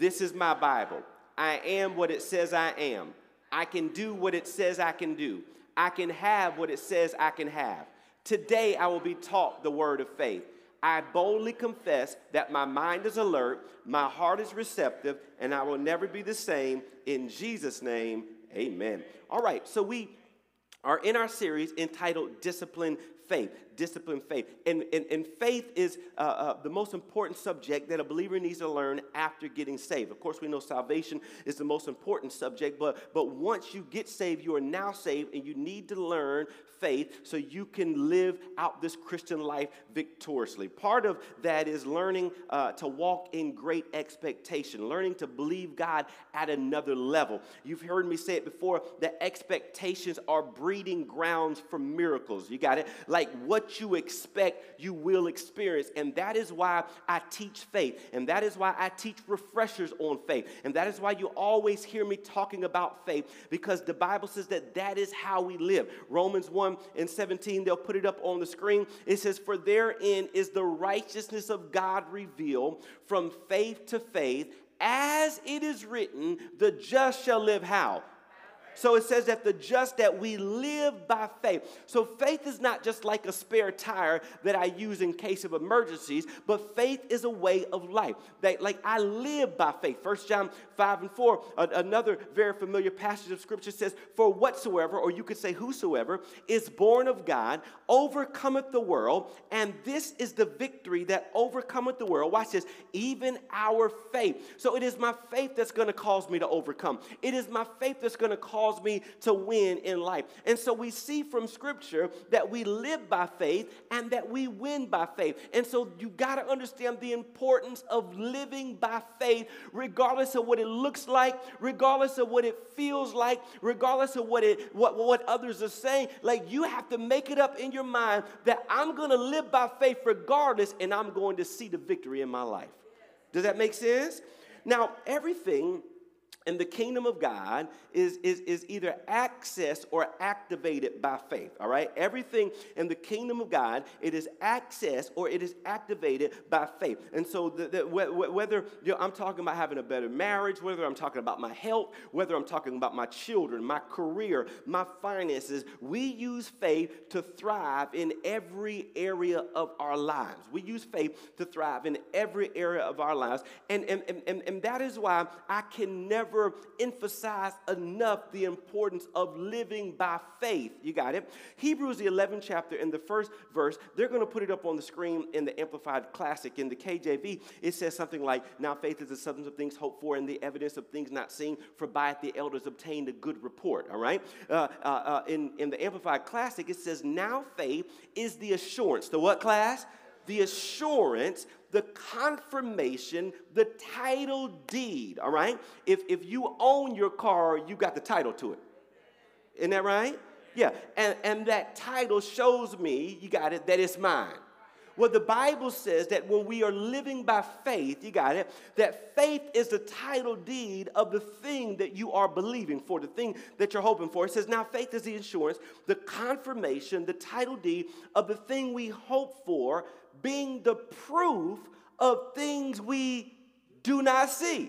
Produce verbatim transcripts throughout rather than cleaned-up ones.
This is my Bible. I am what it says I am. I can do what it says I can do. I can have what it says I can have. Today I will be taught the word of faith. I boldly confess that my mind is alert, my heart is receptive, and I will never be the same. In Jesus' name, amen. All right, so we are in our series entitled Discipline Faith. Discipline faith. And, and, and faith is uh, uh, the most important subject that a believer needs to learn after getting saved. Of course, we know salvation is the most important subject, but, but once you get saved, you are now saved, and you need to learn faith so you can live out this Christian life victoriously. Part of that is learning uh, to walk in great expectation, learning to believe God at another level. You've heard me say it before, that expectations are breeding grounds for miracles. You got it? Like what you expect, you will experience. And that is why I teach faith. And that is why I teach refreshers on faith. And that is why you always hear me talking about faith, because the Bible says that that is how we live. Romans one and seventeen, they'll put it up on the screen. It says, for therein is the righteousness of God revealed from faith to faith, as it is written, the just shall live how? So it says that the just, that we live by faith. So faith is not just like a spare tire that I use in case of emergencies, but faith is a way of life. That, like, I live by faith. First John five and four, another very familiar passage of Scripture says, for whatsoever, or you could say whosoever, is born of God, overcometh the world, and this is the victory that overcometh the world. Watch this, even our faith. So it is my faith that's going to cause me to overcome. It is my faith that's going to cause me to win in life. And so we see from Scripture that we live by faith and that we win by faith. And so you got to understand the importance of living by faith, regardless of what it looks like, regardless of what it feels like, regardless of what it what, what others are saying. Like, you have to make it up in your mind that I'm going to live by faith regardless, and I'm going to see the victory in my life. Does that make sense? Now, everything in the kingdom of God is, is, is either accessed or activated by faith, all right? Everything in the kingdom of God, it is accessed or it is activated by faith. And so the, the, whether you know, I'm talking about having a better marriage, whether I'm talking about my health, whether I'm talking about my children, my career, my finances, we use faith to thrive in every area of our lives. We use faith to thrive in every area of our lives. And, and, and, and that is why I can never emphasize enough the importance of living by faith. You got it? Hebrews, the eleventh chapter, in the first verse, they're going to put it up on the screen in the Amplified Classic. In the K J V, it says something like, now faith is the substance of things hoped for and the evidence of things not seen, for by it the elders obtained a good report. All right? Uh, uh, uh, in, in the Amplified Classic, it says, now faith is the assurance. The what, class? The assurance, the confirmation, the title deed, all right? If, if you own your car, you got the title to it. Isn't that right? Yeah, and, and that title shows me, you got it, that it's mine. Well, the Bible says that when we are living by faith, you got it, that faith is the title deed of the thing that you are believing for, the thing that you're hoping for. It says, now faith is the assurance, the confirmation, the title deed of the thing we hope for, being the proof of things we do not see,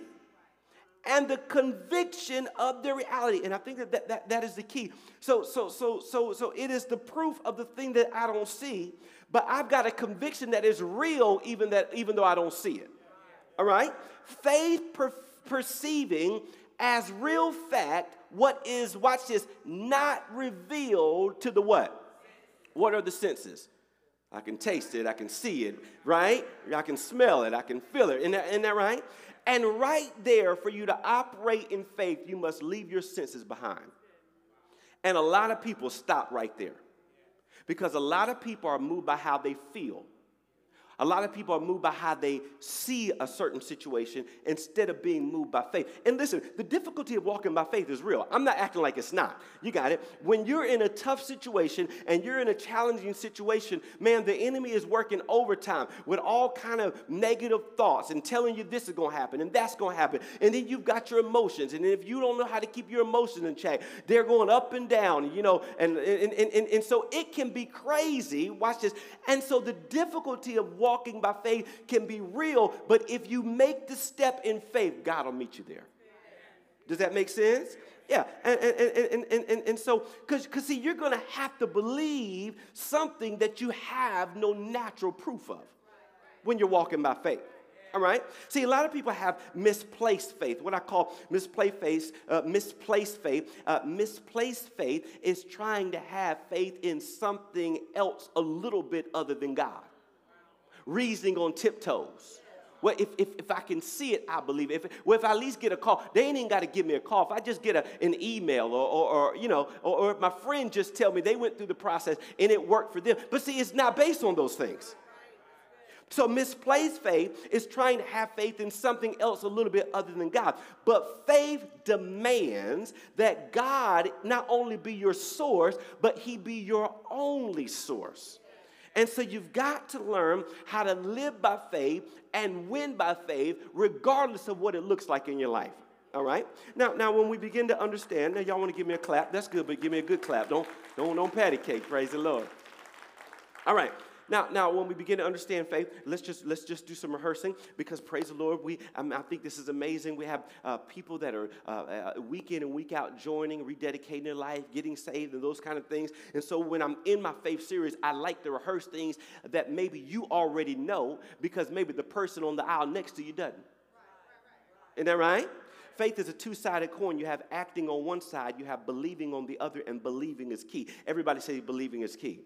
and the conviction of the reality. And I think that that, that, that is the key. So, so, so, so, so it is the proof of the thing that I don't see, but I've got a conviction that is real even, that, even though I don't see it. All right? Faith per- perceiving as real fact what is, watch this, not revealed to the what? What are the senses? I can taste it, I can see it, right? I can smell it, I can feel it. Isn't that, isn't that right? And right there, for you to operate in faith, you must leave your senses behind. And a lot of people stop right there, because a lot of people are moved by how they feel. A lot of people are moved by how they see a certain situation instead of being moved by faith. And listen, the difficulty of walking by faith is real. I'm not acting like it's not. You got it. When you're in a tough situation and you're in a challenging situation, man, the enemy is working overtime with all kind of negative thoughts and telling you this is going to happen and that's going to happen. And then you've got your emotions. And if you don't know how to keep your emotions in check, they're going up and down, you know, and, and, and, and, and so it can be crazy. Watch this. And so the difficulty of walking walking by faith can be real, but if you make the step in faith, God will meet you there. Does that make sense? Yeah, and, and, and, and, and, and so, because, because see, you're going to have to believe something that you have no natural proof of when you're walking by faith. All right? See, a lot of people have misplaced faith, what I call misplaced faith. Uh, misplaced faith. Uh, misplaced faith is trying to have faith in something else a little bit other than God. Reasoning on tiptoes. Well, if, if, if I can see it, I believe it. If, well, if I at least get a call, they ain't even got to give me a call. If I just get a, an email or, or, or you know, or, or if my friend just tell me they went through the process and it worked for them. But see, it's not based on those things. So misplaced faith is trying to have faith in something else a little bit other than God. But faith demands that God not only be your source, but he be your only source. And so you've got to learn how to live by faith and win by faith, regardless of what it looks like in your life. All right? Now, now when we begin to understand, now y'all want to give me a clap? That's good, but give me a good clap. Don't, don't, don't patty cake. Praise the Lord. All right. Now, now, when we begin to understand faith, let's just let's just do some rehearsing because praise the Lord, we I, mean, I think this is amazing. We have uh, people that are uh, uh, week in and week out joining, rededicating their life, getting saved, and those kind of things. And so, when I'm in my faith series, I like to rehearse things that maybe you already know because maybe the person on the aisle next to you doesn't. Isn't that right? Faith is a two-sided coin. You have acting on one side, you have believing on the other, and believing is key. Everybody say believing is key.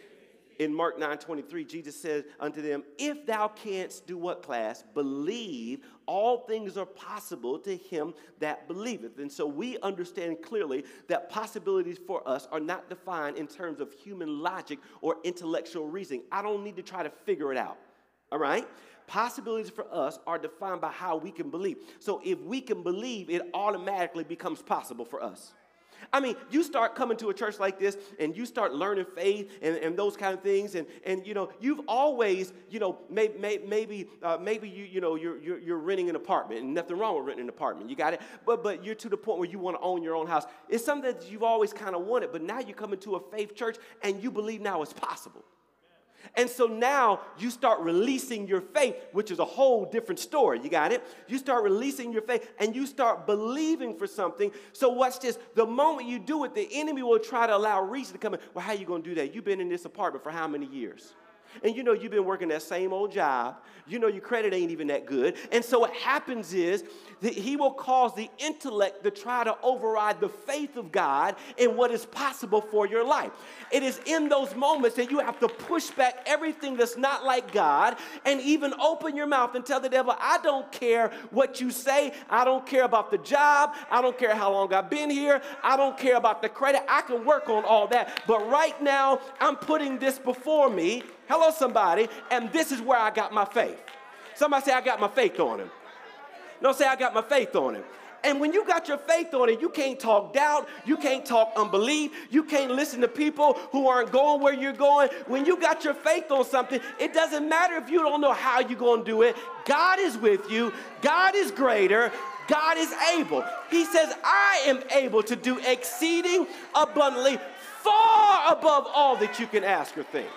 In Mark nine twenty-three, Jesus said unto them, if thou canst do what, class? Believe, all things are possible to him that believeth. And so we understand clearly that possibilities for us are not defined in terms of human logic or intellectual reasoning. I don't need to try to figure it out, all right? Possibilities for us are defined by how we can believe. So if we can believe, it automatically becomes possible for us. I mean, you start coming to a church like this and you start learning faith and, and those kind of things. And, and, you know, you've always, you know, may, may, maybe uh, maybe you, you know, you're, you're, you're renting an apartment and nothing wrong with renting an apartment. You got it. But, but you're to the point where you want to own your own house. It's something that you've always kind of wanted. But now you come into a faith church and you believe now it's possible. And so now you start releasing your faith, which is a whole different story. You got it? You start releasing your faith and you start believing for something. So watch this. The moment you do it, the enemy will try to allow reason to come in. Well, how are you going to do that? You've been in this apartment for how many years? And you know you've been working that same old job. You know your credit ain't even that good. And so what happens is that he will cause the intellect to try to override the faith of God in what is possible for your life. It is in those moments that you have to push back everything that's not like God and even open your mouth and tell the devil, I don't care what you say. I don't care about the job. I don't care how long I've been here. I don't care about the credit. I can work on all that. But right now, I'm putting this before me. Hello, somebody, and this is where I got my faith. Somebody say, I got my faith on him. No, say, I got my faith on him. And when you got your faith on it, you can't talk doubt. You can't talk unbelief. You can't listen to people who aren't going where you're going. When you got your faith on something, it doesn't matter if you don't know how you're going to do it. God is with you. God is greater. God is able. He says, I am able to do exceeding abundantly, far above all that you can ask or think.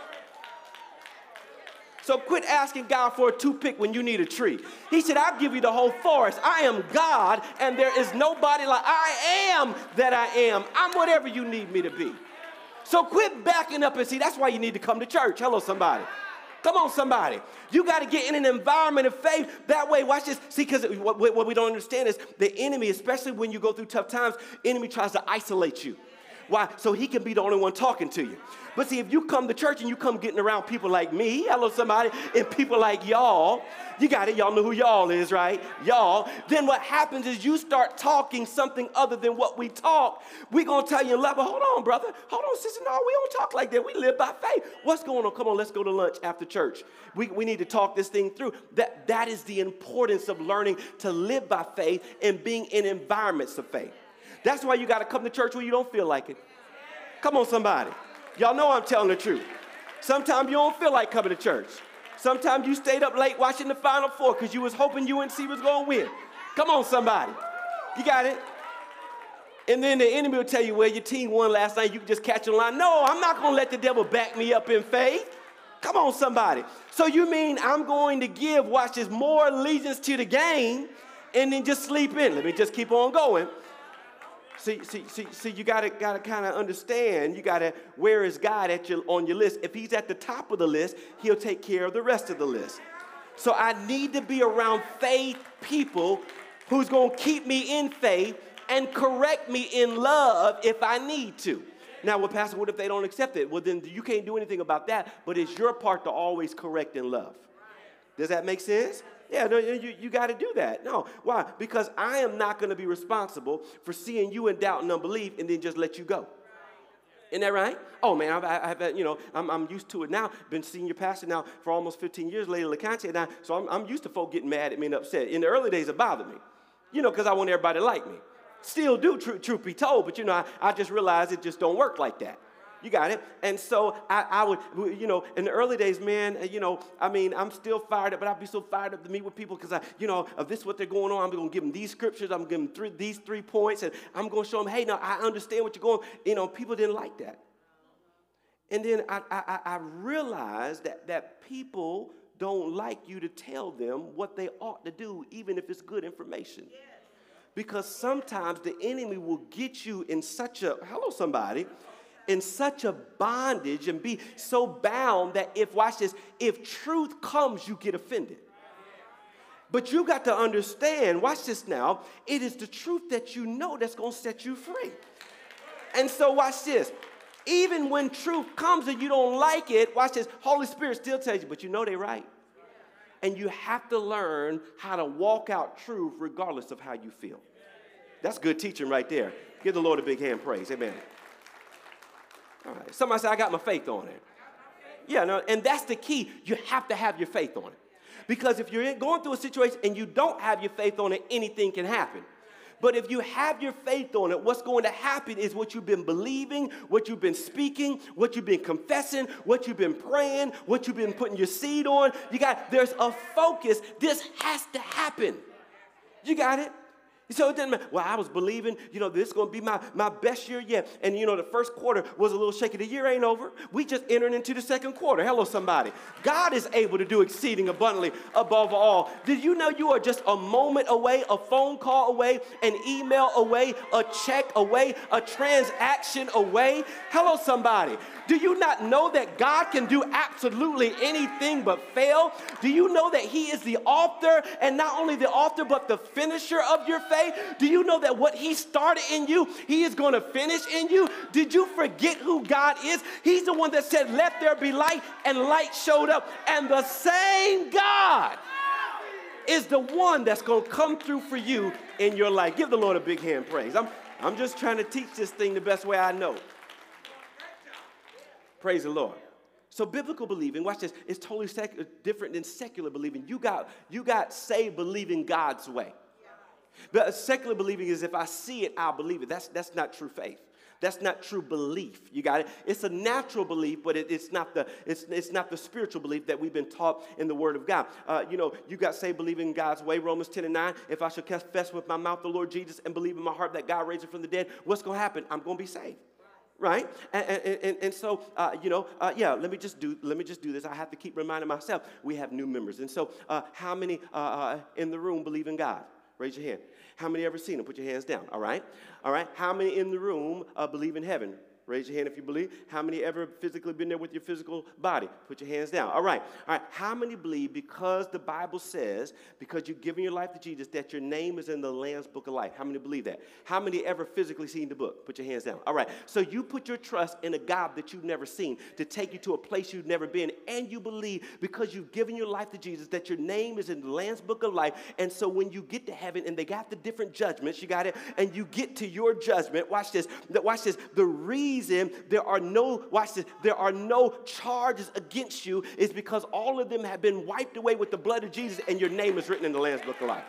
So quit asking God for a toothpick when you need a tree. He said, I'll give you the whole forest. I am God, and there is nobody like I am that I am. I'm whatever you need me to be. So quit backing up and see. That's why you need to come to church. Hello, somebody. Come on, somebody. You got to get in an environment of faith. That way, watch this. See, because what, what we don't understand is the enemy, especially when you go through tough times, enemy tries to isolate you. Why? So he can be the only one talking to you. But see, if you come to church and you come getting around people like me, hello somebody, and people like y'all, you got it, y'all know who y'all is, right? Y'all, then what happens is you start talking something other than what we talk. We're going to tell you, level, hold on, brother. Hold on, sister. No, we don't talk like that. We live by faith. What's going on? Come on, let's go to lunch after church. We, we need to talk this thing through. That, that is the importance of learning to live by faith and being in environments of faith. That's why you got to come to church when you don't feel like it. Come on, somebody. Y'all know I'm telling the truth. Sometimes you don't feel like coming to church. Sometimes you stayed up late watching the Final Four because you was hoping U N C was going to win. Come on, somebody. You got it? And then the enemy will tell you, well, your team won last night. You can just catch a line. No, I'm not going to let the devil back me up in faith. Come on, somebody. So you mean I'm going to give, watch this, more allegiance to the game and then just sleep in? Let me just keep on going. See, see, see, see, you gotta gotta kind of understand, you gotta, where is God at your, on your list? If he's at the top of the list, he'll take care of the rest of the list. So I need to be around faith people who's gonna keep me in faith and correct me in love if I need to. Now, well, Pastor, what if they don't accept it? Well, then you can't do anything about that, but it's your part to always correct in love. Does that make sense? Yeah, no, you, you got to do that. No, why? Because I am not going to be responsible for seeing you in doubt and unbelief and then just let you go. Isn't that right? Oh, man, I've, I've you know, I'm, I'm used to it now. Been senior pastor now for almost fifteen years, Lady LeConte, now, so I'm, I'm used to folk getting mad at me and upset. In the early days, it bothered me, you know, because I want everybody to like me. Still do, tr- truth be told, but, you know, I, I just realized it just don't work like that. You got it? And so I, I would, you know, in the early days, man, you know, I mean, I'm still fired up, but I'd be so fired up to meet with people because, I, you know, of this what they're going on. I'm going to give them these scriptures. I'm going to give them three, these three points, and I'm going to show them, hey, now, I understand what you're going. You know, people didn't like that. And then I, I, I realized that, that people don't like you to tell them what they ought to do, even if it's good information. Yeah. Because sometimes the enemy will get you in such a, hello somebody, in such a bondage and be so bound that if, watch this, if truth comes, you get offended. But you got to understand, watch this now, it is the truth that you know that's going to set you free. And so watch this, even when truth comes and you don't like it, watch this, Holy Spirit still tells you, but you know they're right. And you have to learn how to walk out truth regardless of how you feel. That's good teaching right there. Give the Lord a big hand praise. Amen. All right. Somebody say, I got my faith on it. Yeah, no, and that's the key. You have to have your faith on it. Because if you're going through a situation and you don't have your faith on it, anything can happen. But if you have your faith on it, what's going to happen is what you've been believing, what you've been speaking, what you've been confessing, what you've been praying, what you've been putting your seed on. You got, there's a focus. This has to happen. You got it? So it doesn't matter. Well, I was believing, you know, this is going to be my, my best year yet. And, you know, the first quarter was a little shaky. The year ain't over. We just entered into the second quarter. Hello, somebody. God is able to do exceeding abundantly above all. Did you know you are just a moment away, a phone call away, an email away, a check away, a transaction away? Hello, somebody. Do you not know that God can do absolutely anything but fail? Do you know that he is the author, and not only the author, but the finisher of your faith? Do you know that what he started in you, he is going to finish in you? Did you forget who God is? He's the one that said, let there be light, and light showed up. And the same God is the one that's going to come through for you in your life. Give the Lord a big hand praise. I'm, I'm just trying to teach this thing the best way I know. Praise the Lord. So biblical believing, watch this, is totally secular, different than secular believing. You got, you got saved believing God's way. But secular believing is if I see it, I'll believe it. That's, that's not true faith. That's not true belief. You got it? It's a natural belief, but it, it's, not the, it's, it's not the spiritual belief that we've been taught in the Word of God. Uh, you know, you got saved believing God's way, Romans ten and nine. If I shall confess with my mouth the Lord Jesus and believe in my heart that God raised him from the dead, what's going to happen? I'm going to be saved. Right? And, and, and, and so, uh, you know, uh, yeah, let me just do let me just do this. I have to keep reminding myself we have new members. And so uh, how many uh, uh, in the room believe in God? Raise your hand. How many ever seen him? Put your hands down. All right? All right. How many in the room uh, believe in heaven? Raise your hand if you believe. How many ever physically been there with your physical body? Put your hands down. All right. All right. How many believe because the Bible says, because you've given your life to Jesus, that your name is in the Lamb's Book of Life? How many believe that? How many ever physically seen the book? Put your hands down. All right. So you put your trust in a God that you've never seen to take you to a place you've never been, and you believe because you've given your life to Jesus that your name is in the Lamb's Book of Life. And so when you get to heaven and they got the different judgments, you got it, and you get to your judgment, watch this, watch this, the reason there are no, watch this, there are no charges against you is because all of them have been wiped away with the blood of Jesus and your name is written in the Lamb's Book of Life.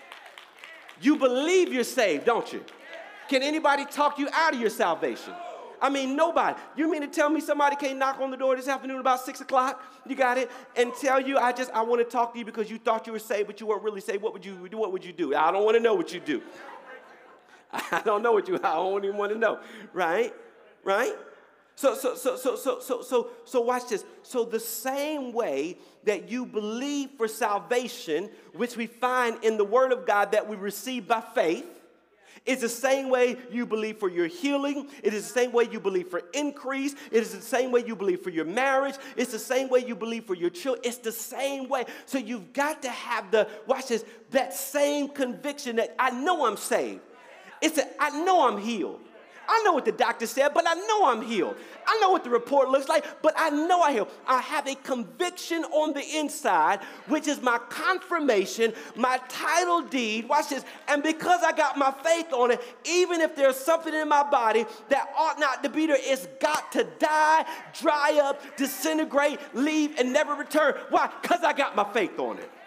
You believe you're saved, don't you? Can anybody talk you out of your salvation? I mean, nobody. You mean to tell me somebody can't knock on the door this afternoon about six o'clock? You got it? And tell you, I just, I want to talk to you because you thought you were saved, but you weren't really saved. What would you do? What would you do? I don't want to know what you do. I don't know what you, I don't even want to know, right? Right? So, so, so, so, so, so, so, so watch this. So the same way that you believe for salvation, which we find in the Word of God that we receive by faith, is the same way you believe for your healing. It is the same way you believe for increase. It is the same way you believe for your marriage. It's the same way you believe for your children. It's the same way. So you've got to have the, watch this, that same conviction that I know I'm saved. It's that I know I'm healed. I know what the doctor said, but I know I'm healed. I know what the report looks like, but I know I'm healed. I have a conviction on the inside, which is my confirmation, my title deed. Watch this. And because I got my faith on it, even if there's something in my body that ought not to be there, it's got to die, dry up, disintegrate, leave, and never return. Why? Because I got my faith on it.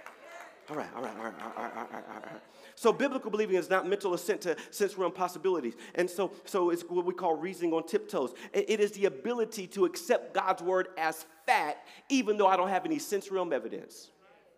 All right, all right, all right, all right, all right, all right. So biblical believing is not mental assent to sense realm possibilities. And so, so it's what we call reasoning on tiptoes. It is the ability to accept God's word as fact, even though I don't have any sense realm evidence.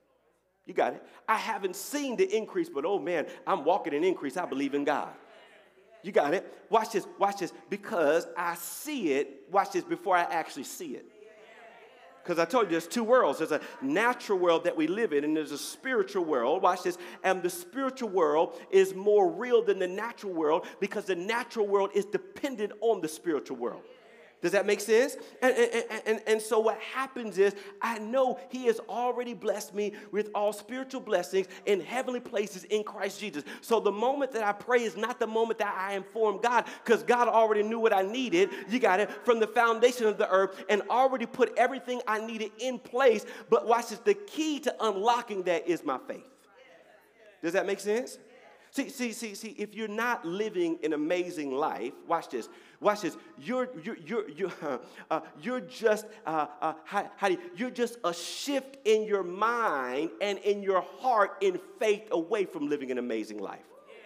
You got it? I haven't seen the increase, but oh man, I'm walking in increase. I believe in God. You got it? Watch this, watch this. Because I see it, watch this, before I actually see it. Because I told you there's two worlds. There's a natural world that we live in, and there's a spiritual world. Watch this. And the spiritual world is more real than the natural world because the natural world is dependent on the spiritual world. Does that make sense? And, and, and, and so what happens is I know he has already blessed me with all spiritual blessings in heavenly places in Christ Jesus. So the moment that I pray is not the moment that I inform God, because God already knew what I needed. You got it? From the foundation of the earth and already put everything I needed in place. But watch this. The key to unlocking that is my faith. Does that make sense? See, see, see, see, if you're not living an amazing life, watch this, watch this, you're, you're, you're, you're, uh, uh, you're just, uh, uh, how, how do you, you're just a shift in your mind and in your heart in faith away from living an amazing life.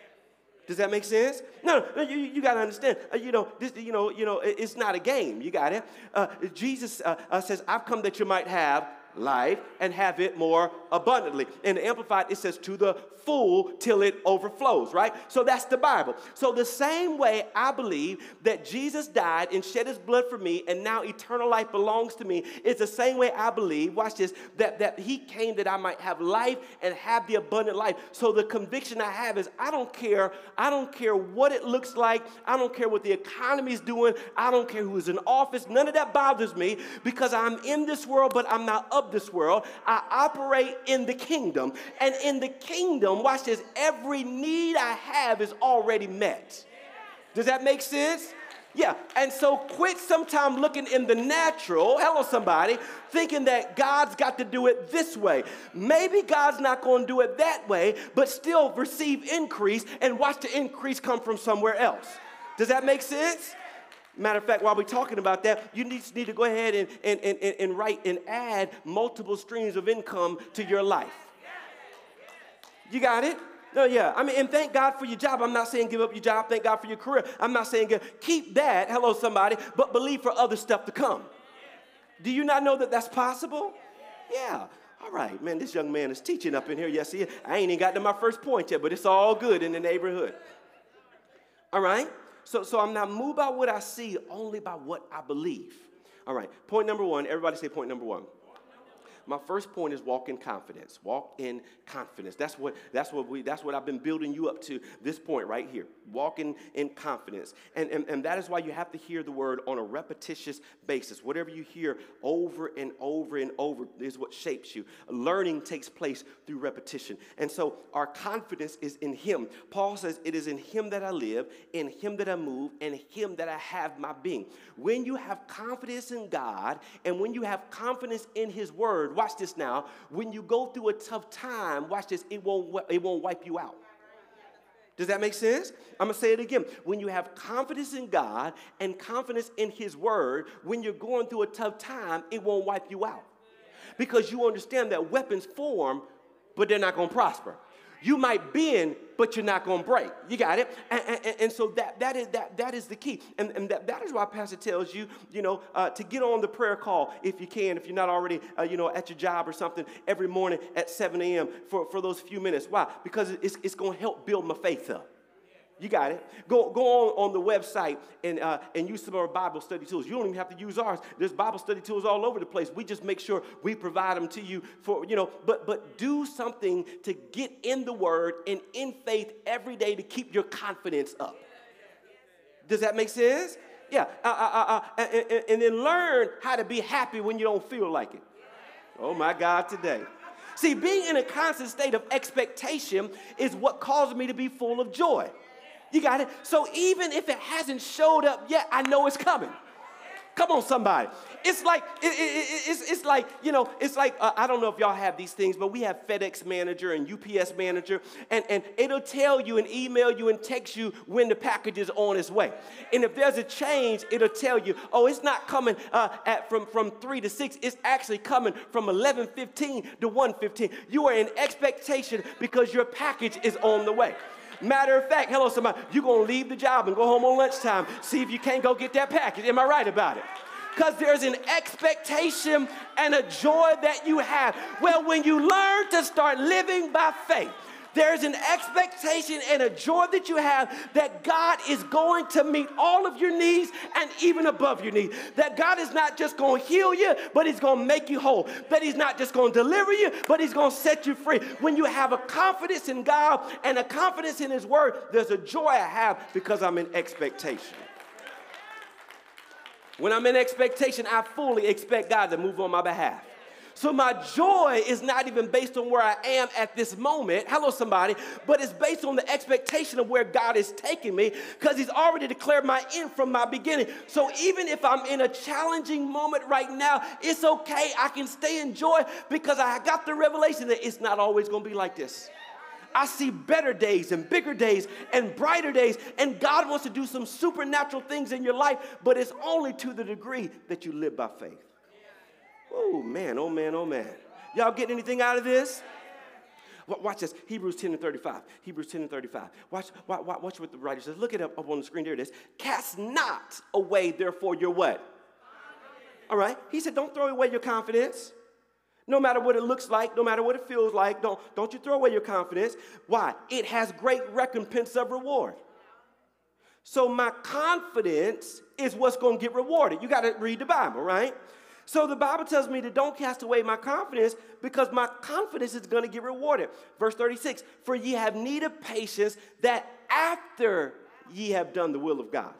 Does that make sense? No, no, you, you got to understand, uh, you know, this, you know, you know, it's not a game, you got it? Uh, Jesus uh, uh, says, I've come that you might have life and have it more abundantly. In the Amplified, it says to the full till it overflows, right? So that's the Bible. So the same way I believe that Jesus died and shed his blood for me and now eternal life belongs to me, it's the same way I believe, watch this, that, that he came that I might have life and have the abundant life. So the conviction I have is I don't care, I don't care what it looks like, I don't care what the economy is doing, I don't care who's in office, none of that bothers me because I'm in this world but I'm not of this world. I operate in the kingdom, and in the kingdom, watch this, every need I have is already met. Does that make sense? Yeah, and so quit sometime looking in the natural, hello somebody, thinking that God's got to do it this way. Maybe God's not going to do it that way, but still receive increase and watch the increase come from somewhere else. Does that make sense? Matter of fact, while we're talking about that, you need, need to go ahead and, and, and, and write and add multiple streams of income to your life. You got it? No, yeah. I mean, and thank God for your job. I'm not saying give up your job. Thank God for your career. I'm not saying give, keep that, hello somebody, but believe for other stuff to come. Do you not know that that's possible? Yeah. All right, man, this young man is teaching up in here. Yes, he is. I ain't even got to my first point yet, but it's all good in the neighborhood. All right? So, so I'm not moved by what I see, only by what I believe. All right, point number one. Everybody say point number one. My first point is walk in confidence. Walk in confidence. That's what that's what we that's what I've been building you up to this point right here. Walking in confidence. And, and, and that is why you have to hear the word on a repetitious basis. Whatever you hear over and over and over is what shapes you. Learning takes place through repetition. And so our confidence is in him. Paul says, it is in him that I live, in him that I move, and in him that I have my being. When you have confidence in God, and when you have confidence in his word, watch this now, when you go through a tough time, watch this, it won't, it won't wipe you out. Does that make sense? I'm going to say it again. When you have confidence in God and confidence in his word, when you're going through a tough time, it won't wipe you out. Because you understand that weapons form, but they're not going to prosper. You might bend, but you're not going to break. You got it? And, and, and so that, that, is, that, that is the key. And, and that, that is why Pastor tells you, you know, uh, to get on the prayer call if you can, if you're not already, uh, you know, at your job or something, every morning at seven a.m. for, for those few minutes. Why? Because it's, it's going to help build my faith up. You got it. Go, go on, on the website and, uh, and use some of our Bible study tools. You don't even have to use ours. There's Bible study tools all over the place. We just make sure we provide them to you for, you know, but, but do something to get in the Word and in faith every day to keep your confidence up. Does that make sense? Yeah. Uh, uh, uh, uh, and, and then learn how to be happy when you don't feel like it. Oh, my God, today. See, being in a constant state of expectation is what causes me to be full of joy. You got it? So even if it hasn't showed up yet, I know it's coming. Come on, somebody. It's like, it, it, it's, it's like, you know, it's like, uh, I don't know if y'all have these things, but we have FedEx Manager and U P S Manager, and, and it'll tell you and email you and text you when the package is on its way. And if there's a change, it'll tell you, oh, it's not coming uh, at, from, from three to six. It's actually coming from eleven fifteen to one fifteen. You are in expectation because your package is on the way. Matter of fact, hello, somebody, you're going to leave the job and go home on lunchtime, see if you can't go get that package. Am I right about it? Because there's an expectation and a joy that you have. Well, when you learn to start living by faith, there's an expectation and a joy that you have that God is going to meet all of your needs and even above your needs. That God is not just going to heal you, but he's going to make you whole. That he's not just going to deliver you, but he's going to set you free. When you have a confidence in God and a confidence in his word, there's a joy I have because I'm in expectation. When I'm in expectation, I fully expect God to move on my behalf. So my joy is not even based on where I am at this moment. Hello, somebody. But it's based on the expectation of where God is taking me because he's already declared my end from my beginning. So even if I'm in a challenging moment right now, it's okay. I can stay in joy because I got the revelation that it's not always going to be like this. I see better days and bigger days and brighter days, and God wants to do some supernatural things in your life, but it's only to the degree that you live by faith. Oh, man, oh, man, oh, man. Y'all get anything out of this? Watch this. Hebrews ten and thirty-five. Hebrews ten and thirty-five. Watch, watch, watch what the writer says. Look it up, up on the screen. There it is. Cast not away, therefore, your what? All right. He said, don't throw away your confidence. No matter what it looks like, no matter what it feels like, don't, don't you throw away your confidence. Why? It has great recompense of reward. So my confidence is what's going to get rewarded. You got to read the Bible, right? So the Bible tells me that don't cast away my confidence because my confidence is going to get rewarded. Verse thirty-six, for ye have need of patience that after ye have done the will of God.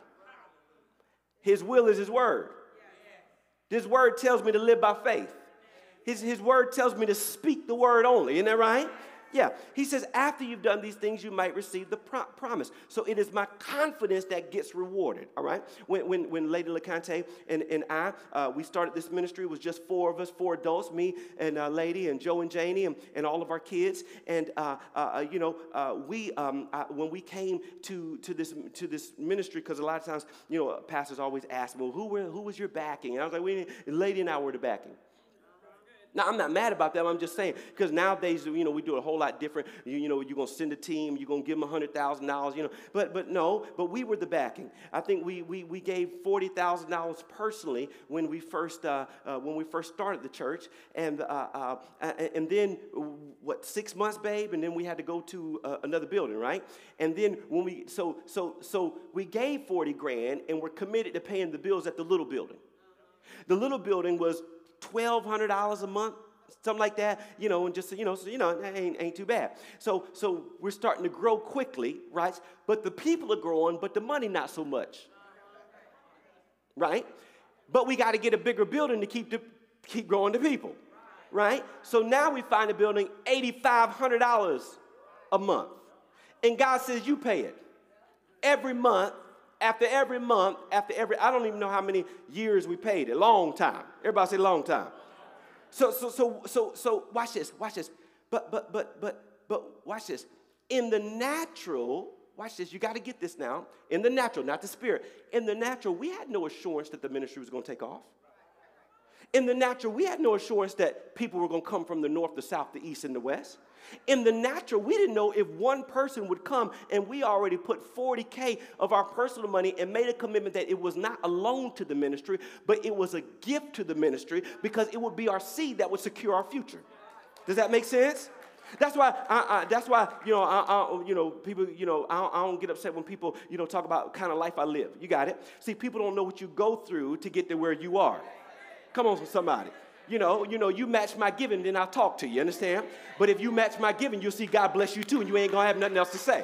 His will is his word. This word tells me to live by faith. His, his word tells me to speak the word only. Isn't that right? Yeah. He says, after you've done these things, you might receive the pro- promise. So it is my confidence that gets rewarded. All right. When when, when Lady LeConte and, and I, uh, we started this ministry, it was just four of us, four adults, me and uh, Lady and Joe and Janie and, and all of our kids. And, uh, uh, you know, uh, we, um, uh, when we came to, to this to this ministry, because a lot of times, you know, pastors always ask me, well, who, were, who was your backing? And I was like, we, Lady and I were the backing. Now, I'm not mad about that. I'm just saying, because nowadays, you know, we do a whole lot different. You, you know, you're going to send a team. You're going to give them one hundred thousand dollars, you know. But but no, but we were the backing. I think we we, we gave forty thousand dollars personally when we first uh, uh, when we first started the church. And, uh, uh, and then, what, six months, babe? And then we had to go to uh, another building, right? And then when we, so, so, so we gave forty grand and we're committed to paying the bills at the little building. The little building was twelve hundred dollars a month, something like that, you know, and just, you know, so, you know, it ain't, ain't too bad. So so we're starting to grow quickly, right? But the people are growing, but the money not so much, right? But we got to get a bigger building to keep the, keep growing the people, right? So now we find a building eight thousand five hundred dollars a month. And God says, you pay it every month. After every month, after every, I don't even know how many years we paid it. Long time. Everybody say long time. So, so, so, so, so, watch this, watch this. But, but, but, but, but, watch this. In the natural, watch this, you got to get this now. In the natural, not the spirit. In the natural, we had no assurance that the ministry was going to take off. In the natural, we had no assurance that people were going to come from the north, the south, the east, and the west. In the natural, we didn't know if one person would come, and we already put forty K of our personal money and made a commitment that it was not a loan to the ministry, but it was a gift to the ministry because it would be our seed that would secure our future. Does that make sense? That's why, I, I, that's why, you know, I, I, you know, people, you know, I, I don't get upset when people, you know, talk about kind of life I live. You got it? See, people don't know what you go through to get to where you are. Come on, somebody. You know, you know, you match my giving, then I'll talk to you, understand? But if you match my giving, you'll see God bless you too, and you ain't gonna have nothing else to say.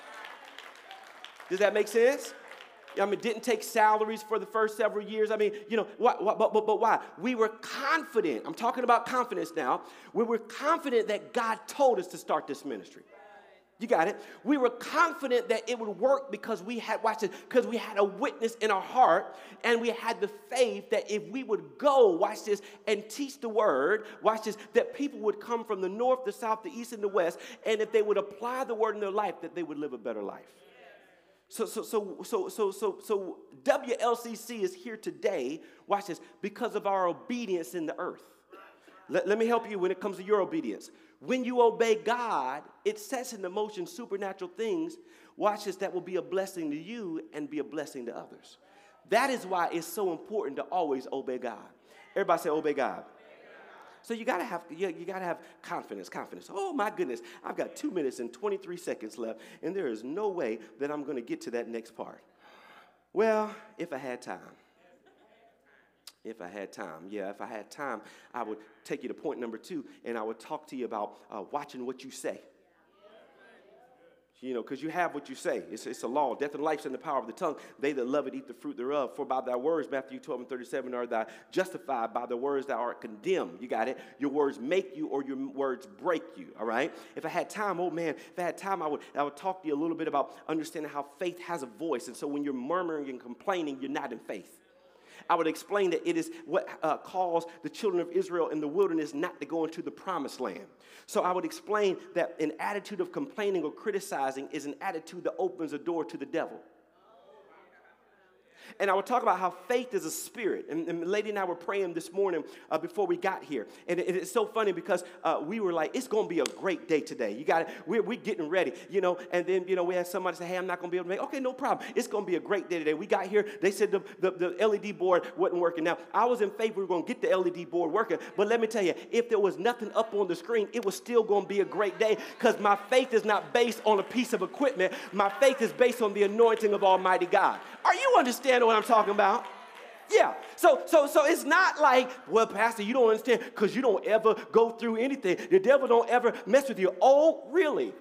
Does that make sense? I mean, didn't take salaries for the first several years. I mean, you know, what, what, but, but, but why? We were confident. I'm talking about confidence now. We were confident that God told us to start this ministry. You got it? We were confident that it would work because we had, watch this, because we had a witness in our heart, and we had the faith that if we would go, watch this, and teach the word, watch this, that people would come from the north, the south, the east, and the west, and if they would apply the word in their life, that they would live a better life. So, so, so, so, so, so, so W L C C is here today, watch this, because of our obedience in the earth. Let, let me help you when it comes to your obedience. When you obey God, it sets into motion supernatural things, watch this, that will be a blessing to you and be a blessing to others. That is why it's so important to always obey God. Everybody say, obey God. So you gotta have you, you gotta have confidence, confidence. Oh my goodness, I've got two minutes and twenty-three seconds left, and there is no way that I'm gonna get to that next part. Well, if I had time. If I had time, yeah, if I had time, I would take you to point number two, and I would talk to you about uh, watching what you say. You know, because you have what you say. It's, it's a law. Death and life's in the power of the tongue. They that love it eat the fruit thereof. For by thy words, Matthew twelve and thirty-seven, are thou justified. By the words thou art condemned. You got it? Your words make you or your words break you, all right? If I had time, oh man, if I had time, I would, I would talk to you a little bit about understanding how faith has a voice. And so when you're murmuring and complaining, you're not in faith. I would explain that it is what uh, caused the children of Israel in the wilderness not to go into the promised land. So I would explain that an attitude of complaining or criticizing is an attitude that opens a door to the devil. And I would talk about how faith is a spirit. And, and Lady and I were praying this morning uh, before we got here. And it, it's so funny because uh, we were like, it's going to be a great day today. You got it? We're, we're getting ready, you know. And then, you know, we had somebody say, hey, I'm not going to be able to make, okay, no problem. It's going to be a great day today. We got here. They said the, the, the L E D board wasn't working. Now, I was in faith we were going to get the L E D board working. But let me tell you, if there was nothing up on the screen, it was still going to be a great day because my faith is not based on a piece of equipment. My faith is based on the anointing of Almighty God. Are you understanding what I'm talking about? Yeah. So, so, so it's not like, well, Pastor, you don't understand because you don't ever go through anything. The devil don't ever mess with you. Oh, really?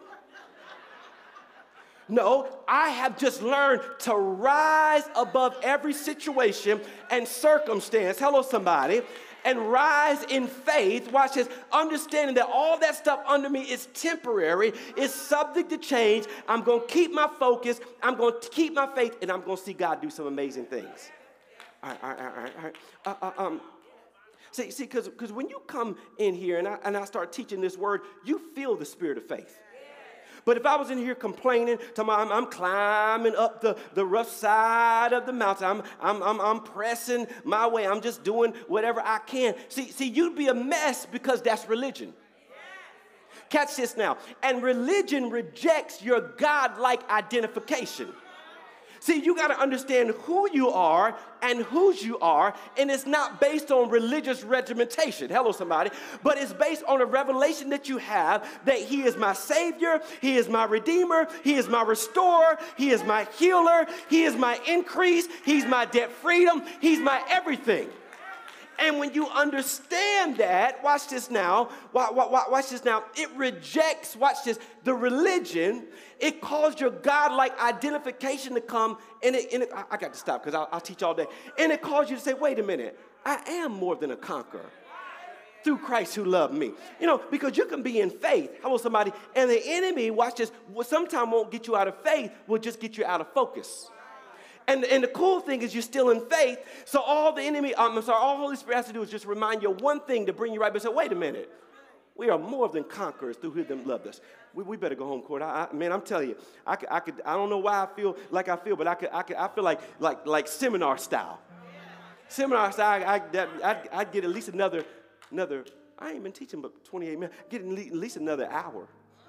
No, I have just learned to rise above every situation and circumstance. Hello, somebody. And rise in faith, watch this, understanding that all that stuff under me is temporary, is subject to change. I'm going to keep my focus, I'm going to keep my faith, and I'm going to see God do some amazing things. All right, all right, all right, all right. Uh, uh, um, see, see, because because when you come in here and I, and I start teaching this word, you feel the spirit of faith. But if I was in here complaining, talking about I'm, I'm climbing up the, the rough side of the mountain, I'm, I'm, I'm, I'm pressing my way, I'm just doing whatever I can. See, see, you'd be a mess because that's religion. Catch this now. And religion rejects your God-like identification. See, you got to understand who you are and whose you are, and it's not based on religious regimentation. Hello, somebody. But it's based on a revelation that you have that He is my Savior, He is my Redeemer, He is my Restorer, He is my Healer, He is my increase, He's my debt freedom, He's my everything. And when you understand that, watch this now, watch, watch, watch this now, it rejects, watch this, the religion. It caused your God-like identification to come, and it, and it I, I got to stop because I'll, I'll teach all day. And it caused you to say, wait a minute, I am more than a conqueror through Christ who loved me. You know, because you can be in faith, hello somebody, and the enemy, watch this, sometimes won't get you out of faith, will just get you out of focus. And, and the cool thing is you're still in faith, so all the enemy, um, I'm sorry, all Holy Spirit has to do is just remind you of one thing to bring you right back. So wait a minute, we are more than conquerors through who them loved us. We, we better go home, Court. I, I, man, I'm telling you, I could, I could, I don't know why I feel like I feel, but I could, I could, I feel like, like, like seminar style. Seminar style, I, that, I'd, I'd get at least another, another. I ain't been teaching but twenty-eight minutes. Get at least another hour.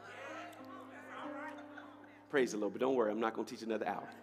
Praise the Lord, but don't worry, I'm not going to teach another hour.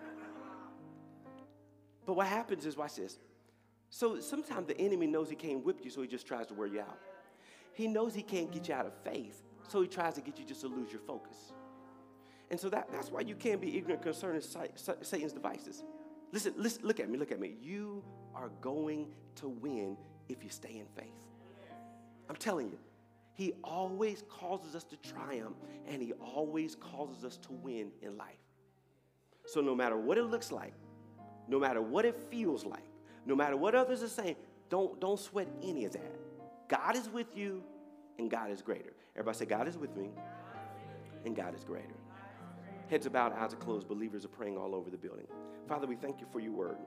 But what happens is, watch this. So sometimes the enemy knows he can't whip you, so he just tries to wear you out. He knows he can't get you out of faith, So he tries to get you just to lose your focus. And so that, that's why you can't be ignorant concerning Satan's devices. Listen, listen, look at me, look at me. You are going to win if you stay in faith. I'm telling you, he always causes us to triumph, and he always causes us to win in life. So no matter what it looks like, no matter what it feels like, no matter what others are saying, don't, don't sweat any of that. God is with you, and God is greater. Everybody say, God is with me, and God is greater. Heads are bowed, eyes are closed. Believers are praying all over the building. Father, we thank you for your word.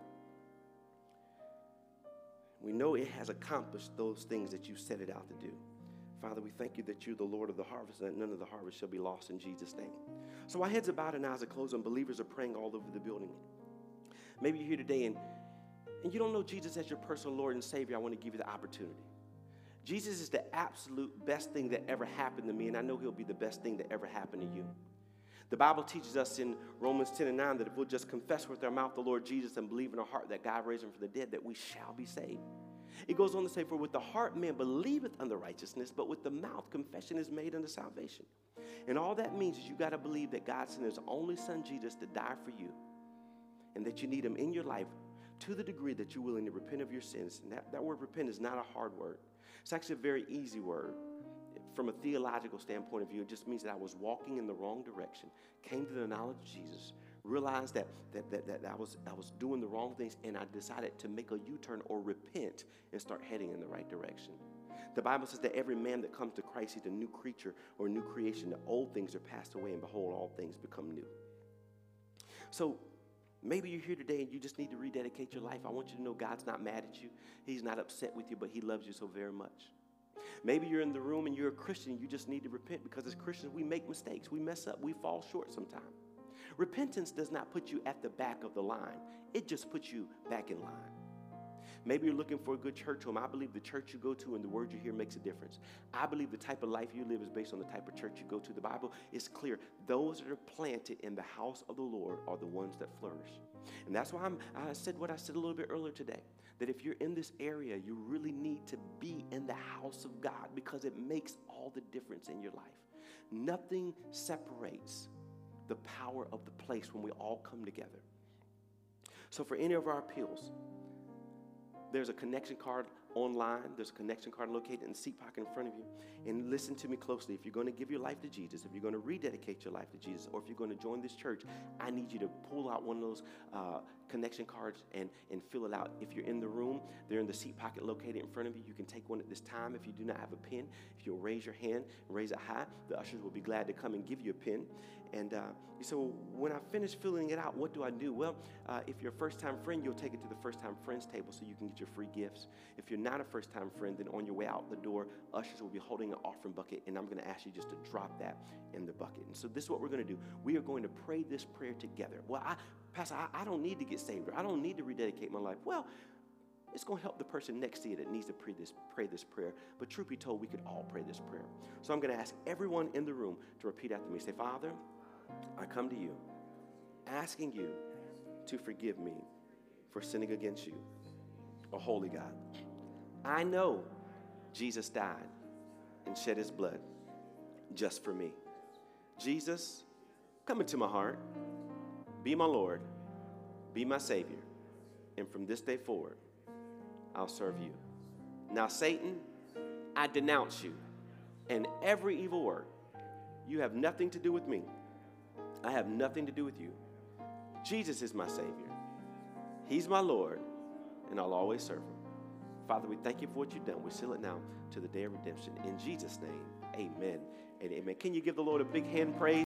We know it has accomplished those things that you set it out to do. Father, we thank you that you're the Lord of the harvest, and that none of the harvest shall be lost in Jesus' name. So our heads are bowed and eyes are closed, and believers are praying all over the building. Maybe you're here today and, and you don't know Jesus as your personal Lord and Savior. I want to give you the opportunity. Jesus is the absolute best thing that ever happened to me, and I know he'll be the best thing that ever happened to you. The Bible teaches us in Romans ten and nine that if we'll just confess with our mouth the Lord Jesus and believe in our heart that God raised him from the dead, that we shall be saved. It goes on to say, for with the heart man believeth unto righteousness, but with the mouth confession is made unto salvation. And all that means is you got to believe that God sent his only son Jesus to die for you, and that you need him in your life to the degree that you're willing to repent of your sins. And that, that word repent is not a hard word. It's actually a very easy word. From a theological standpoint of view, it just means that I was walking in the wrong direction, came to the knowledge of Jesus, realized that, that, that, that I, was, I was doing the wrong things, and I decided to make a U-turn or repent and start heading in the right direction. The Bible says that every man that comes to Christ is a new creature or a new creation. The old things are passed away, and behold, all things become new. So maybe you're here today and you just need to rededicate your life. I want you to know God's not mad at you. He's not upset with you, but he loves you so very much. Maybe you're in the room and you're a Christian. You just need to repent, because as Christians, we make mistakes. We mess up. We fall short sometimes. Repentance does not put you at the back of the line. It just puts you back in line. Maybe you're looking for a good church home. I believe the church you go to and the word you hear makes a difference. I believe the type of life you live is based on the type of church you go to. The Bible is clear. Those that are planted in the house of the Lord are the ones that flourish. And that's why I'm, I said what I said a little bit earlier today, that if you're in this area, you really need to be in the house of God, because it makes all the difference in your life. Nothing separates the power of the place when we all come together. So for any of our appeals, there's a connection card online. There's a connection card located in the seat pocket in front of you. And listen to me closely. If you're going to give your life to Jesus, if you're going to rededicate your life to Jesus, or if you're going to join this church, I need you to pull out one of those uh, connection cards and, and fill it out. If you're in the room, they're in the seat pocket located in front of you. You can take one at this time. If you do not have a pen, if you'll raise your hand and raise it high, the ushers will be glad to come and give you a pen. And uh, you say, well, when I finish filling it out, what do I do? Well, uh, if you're a first-time friend, you'll take it to the first-time friends table so you can get your free gifts. If you're not a first-time friend, then on your way out the door, ushers will be holding an offering bucket, and I'm going to ask you just to drop that in the bucket. And so this is what we're going to do. We are going to pray this prayer together. Well, I, Pastor, I, I don't need to get saved, or I don't need to rededicate my life. Well, it's going to help the person next to you that needs to pray this, pray this prayer. But truth be told, we could all pray this prayer. So I'm going to ask everyone in the room to repeat after me. Say, Father, I come to you, asking you to forgive me for sinning against you, a holy God. I know Jesus died and shed his blood just for me. Jesus, come into my heart, be my Lord, be my Savior, and from this day forward, I'll serve you. Now, Satan, I denounce you and every evil word. You have nothing to do with me. I have nothing to do with you. Jesus is my Savior. He's my Lord, and I'll always serve him. Father, we thank you for what you've done. We seal it now to the day of redemption. In Jesus' name, amen and amen. Can you give the Lord a big hand praise?